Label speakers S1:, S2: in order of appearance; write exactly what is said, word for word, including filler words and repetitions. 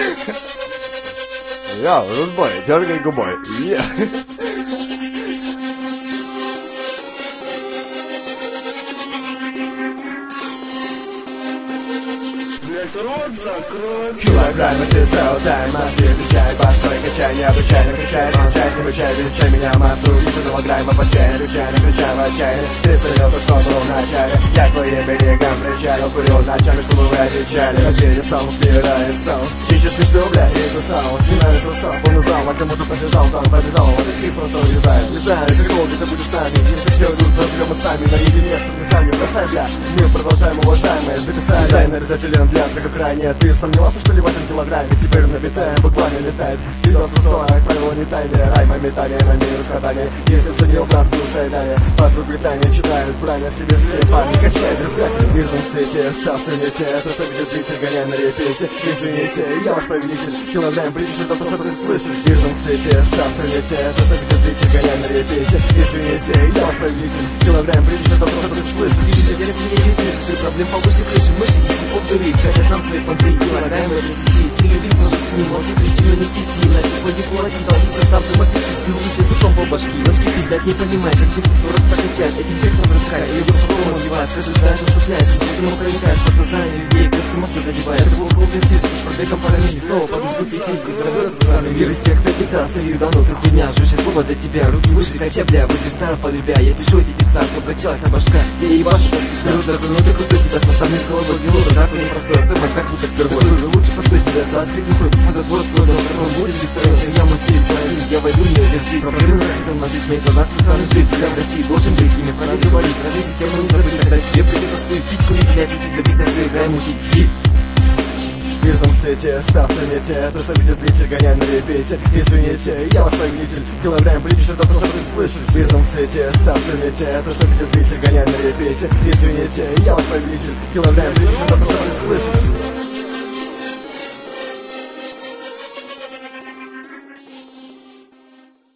S1: Я, рудбой, дергай губой. Yeah.
S2: Рот закрой.
S1: Килограммы ты селтайм, массы отвечай, башкой качай, не обучай, не кричай, молчай, не мучай, величай меня массу, вижу килограмма по чай, кричай, не кричай в отчаянии, ты целел то, что был в начале, я к твоим берегам причалил, курил ночами, чтобы вы отвечали, надеюсь, саунд вбирает саунд, ищешь мечту, бля, и это саунд, не нравится став, он зал, а кому-то побежал, там побежал, вот и ты просто урезай, не знаю, как долго ты будешь с нами, если все идут, проживем мы сами, наедине с сами, бросай, бля, мир продолжаем, уважаемые, записали, дизайнер зателен для как ранее. Ты сомневался, что ли в этом килограмме? Теперь набитаем, буквально летает. Сидосы сорок, правила не тайные. Райма метание на мир скатание. Если ценил нас, слушай далее. Под звук Британии читают правильно себе след. Парни, качай, дерзайте. В вижу в свете, став цените. Это что видит зритель, гоняй на репите. Извините, я ваш повелитель. Килограмм бридж, это то, что ты слышишь. В вижу в свете, став цените. Это что видит зритель, гоняй на репите. Извините, я ваш повелитель. Килограмм бридж, это то, что ты слышишь.
S3: Видишь, я тебе не пишешь, и проблем повыше крыши. Мыши, если поп-дури, хотят нам свои понты. Килограммы десяти, стиль быстро заткни. Молчи, кричи, но не пизди. Иначе ходи кулаки, долги состав демократический. Лучше с утом по башке. Башки пиздят, не понимай, как быстро сорок прокачает. Этим текстом заткает, ее потом убивает. Каждый знает, наступляет, система проникает. Подсознание людей, как ты мозга задевает. Это плохо убестишь, с пробегом парамили. Снова подушку пяти, и заработается странный мир. Из текста питался, вижу давно ты хуйня. Жуще слова до тебя, руки выше, качай, бля. Будешь стайл полюбя, я пишу эти текста, чтоб качалась башка. Я ебашу, как всегда. Рот закрой, ну ты крутой, тебя с моста вниз головой. Гелода, завтра непростой, стоимость как будто впервые. Лучше постой, тебя осталось крик не ходит. Мы затвор откроем, на котором будешь жить втроем. Я мой стиль, твоя жизнь, я войду в нее, держись. Проблемы захотел нажить, мои глаза, ты сам жить. Я в России должен быть, ими пора говорить. Разве систему не забыть, когда тебе придется спыть, пить, курить, блядь, лечить, забить на все, играй, мутить, хип.
S1: В вижу в свете, став цените. Это что видит зритель, гоняй на репите. Извините, я ваш повелитель. Килограмм бридж, это то, что ты слышишь. В вижу в свете, став цените. Это что видит зритель, гоняй на репите. Извините, я ваш повелитель. Килограмм бридж, это то, что ты слышишь.